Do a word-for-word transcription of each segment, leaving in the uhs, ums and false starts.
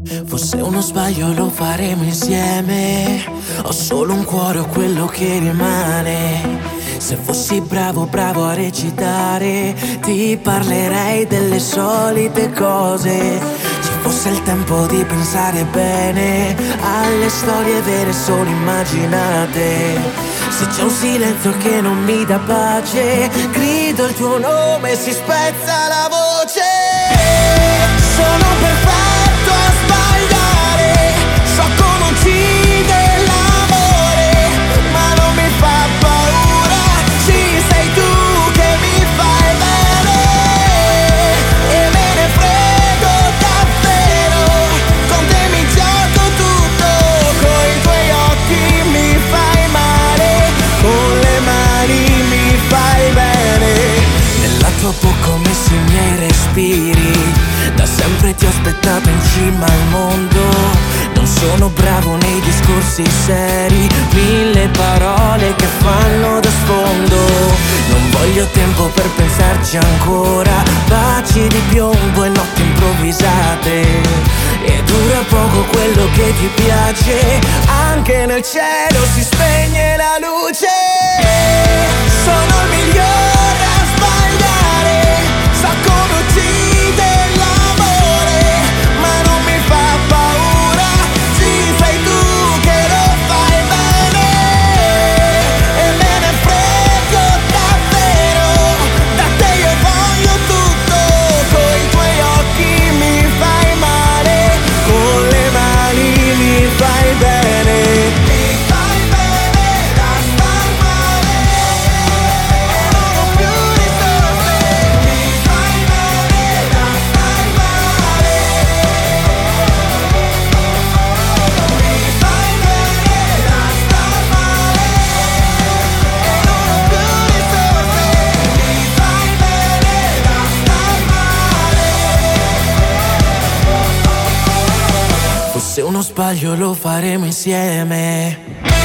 Fosse uno sbaglio lo faremo insieme. Ho solo un cuore, ho quello che rimane. Se fossi bravo, bravo a recitare, ti parlerei delle solite cose. Ci fosse il tempo di pensare bene alle storie vere solo immaginate. Se c'è un silenzio che non mi dà pace, grido il tuo nome e si spezza la voce. Sono perfetto a sbagliare, so come uccide l'amore, ma non mi fa paura, ci sei tu che mi fai bene. E me ne frego davvero, con te mi gioco tutto, coi tuoi occhi mi fai male, con le mani mi fai bene. Nella tua bocca ho messo i miei respiri, da sempre ti ho aspettato in cima al mondo. Non sono bravo nei discorsi seri, mille parole che fanno da sfondo. Non voglio tempo per pensarci ancora, baci di piombo e notti improvvisate. E dura poco quello che ti piace, anche nel cielo si spegne la luce. Sono il migliore a sbagliare, so come uccide l'amore, ma non mi fa paura, ci sei tu che lo fai bene. E me ne frego davvero, da te io voglio tutto, coi tuoi occhi mi fai male, con le mani mi fai bene. Mi fai bene da star male, non ho più risorse. Mi fai bene da star male, mi fai bene da star male, non ho più risorse. Mi fai bene da star male. Fosse uno sbaglio lo faremo insieme.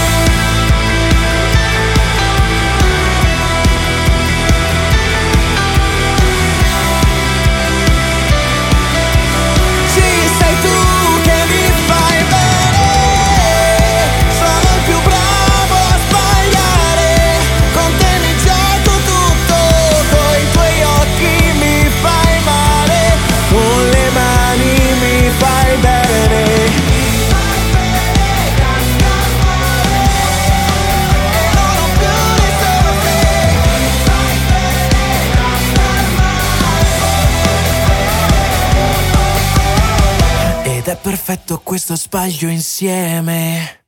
Ci sei tu che mi fai bene, sono il più bravo a sbagliare, con te mi gioco tutto, coi tuoi occhi mi fai male, con le mani mi fai bene. Mi fai bene da star male, non ho più risorse. Mi fai bene da star male, ed è perfetto questo sbaglio insieme.